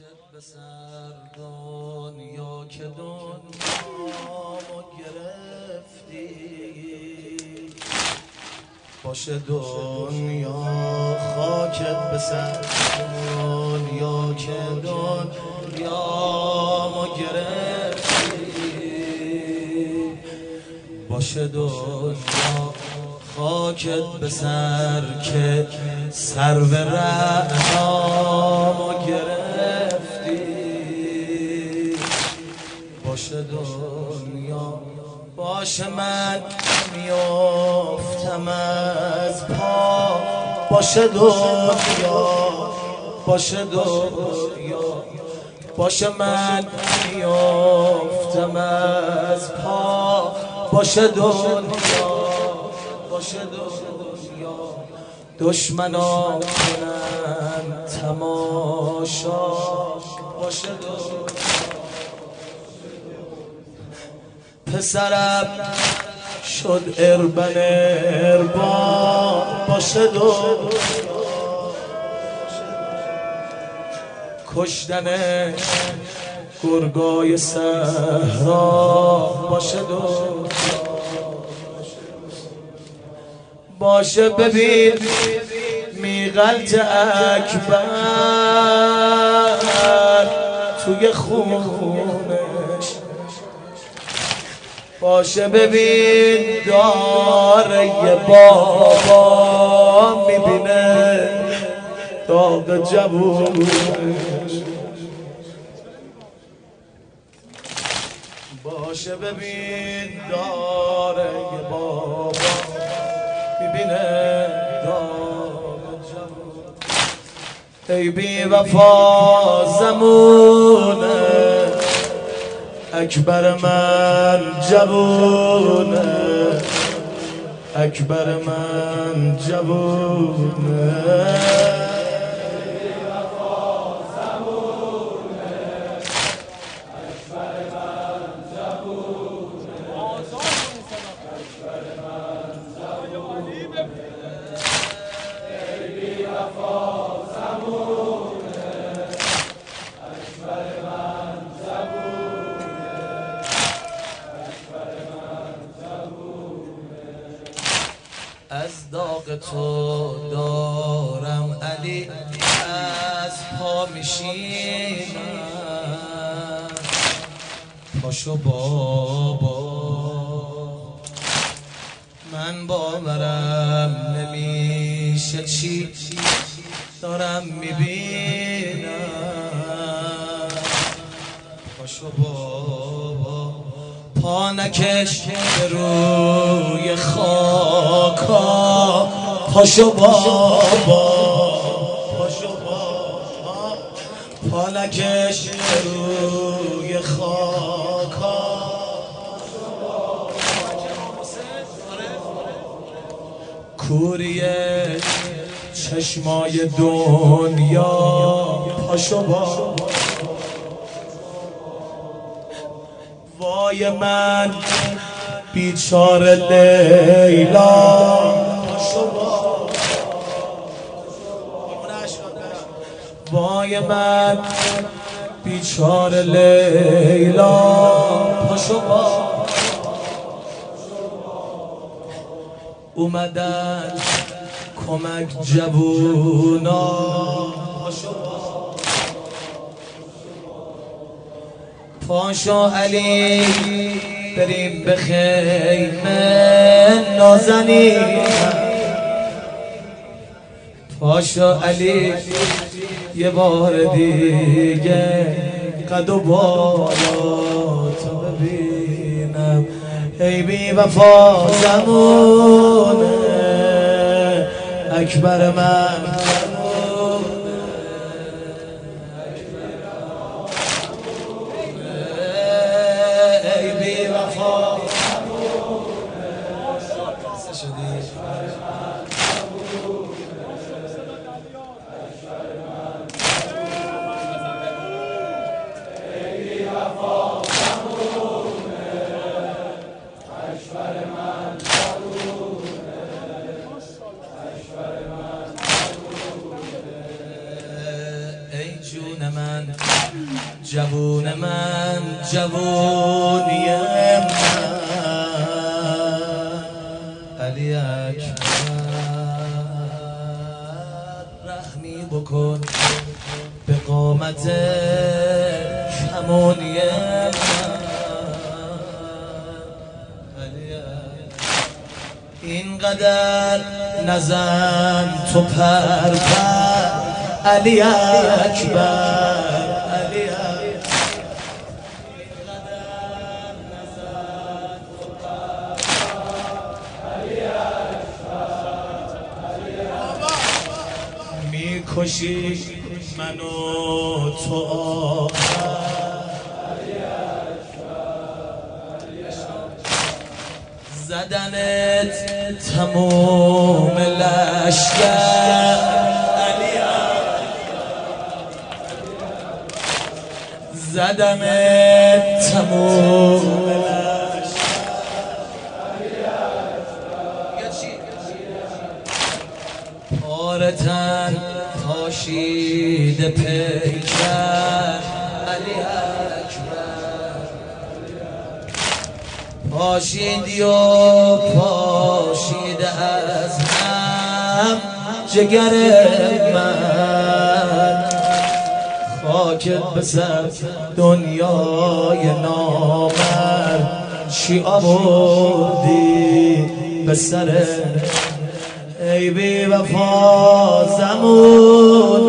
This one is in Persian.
خاکت به سر دنیا که دنیامو گرفتی، باشه دنیا خاکت به سر دنیا که دنیامو گرفتی، باشه دنیا خاکت به سر که سرو رعنامو گرفتی، باشه دنیا باشه من میافتم از پا، باشه دنیا باشه دنیا باشه من میافتم از پا، باشه دنیا باشه دنیا دشمنا کنن تماشا، باشه دنیا پسرم شد اربن اربا، باشه دنیا کشتن گرگای صحرا، باشه دنیا باشه ببین میغلط اکبر توی خونش، باشه ببین داره یه بابا میبینه داغ جوونش، باشه ببین داره یه بابا میبینه داغ جوون. ای بی وفا زمونه اکبر من جوونه، اکبر من جوونه، از داغ تو دارم علی از پا میشینم، پاشو بابا من باورم نمیشه چی دارم میبینم، پاشو بابا پا نکش به روی خاکا، پاشو بابا پاشو بابا پا نکش به روی خاکا، کوری چشمای دنیا، پاشو بابا وای من بیچاره لیلا، وای من بیچاره لیلا، پاشو بابا اومدن کمک جوونا، پاشو پاشو علی بریم به خیمه نازنین، پاشو علی یه بار دیگه قد و بالا تو ببینم، ای بی وفا زمونه اکبر من جون من جوون من جوونی من علی اکبر رحمی بکن به قامت کمونی من اینقدر نزن تو پر علی اکبر علی میکشی منو تو زدنت تموم لشکر علی زدنت تموم پارتن پاشید پیکر علی پاشیدی و پاشیده از هم جگر من خاکت به سر دنیای نامرد چی آوردی به سر ای بی وفا زمون